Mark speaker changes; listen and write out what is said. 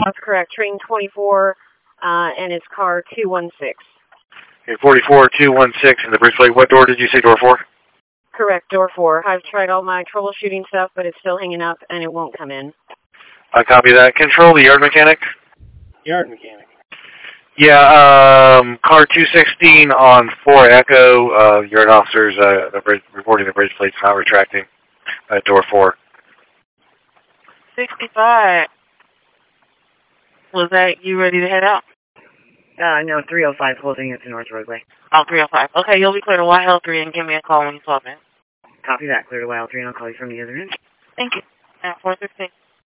Speaker 1: That's correct. Train 24, and it's car 216.
Speaker 2: Okay, 44216 in the Bridgeport. What door did you say, door 4?
Speaker 1: Correct, door 4. I've tried all my troubleshooting stuff, but it's still hanging up, and it won't come in.
Speaker 2: I copy that. Control the yard mechanic.
Speaker 3: Yard mechanic.
Speaker 2: Yeah, car 216 on 4 Echo. Yard officers reporting the bridge plate's not retracting at door 4.
Speaker 4: 65. Was that you ready to head out?
Speaker 1: No, 305 holding into North Roadway.
Speaker 4: Oh, 305. Okay, you'll be clear to YL3 and give me a call when you swap in.
Speaker 1: Copy that. Clear to YL3 and I'll call you from the other end.
Speaker 4: Thank you. At 416.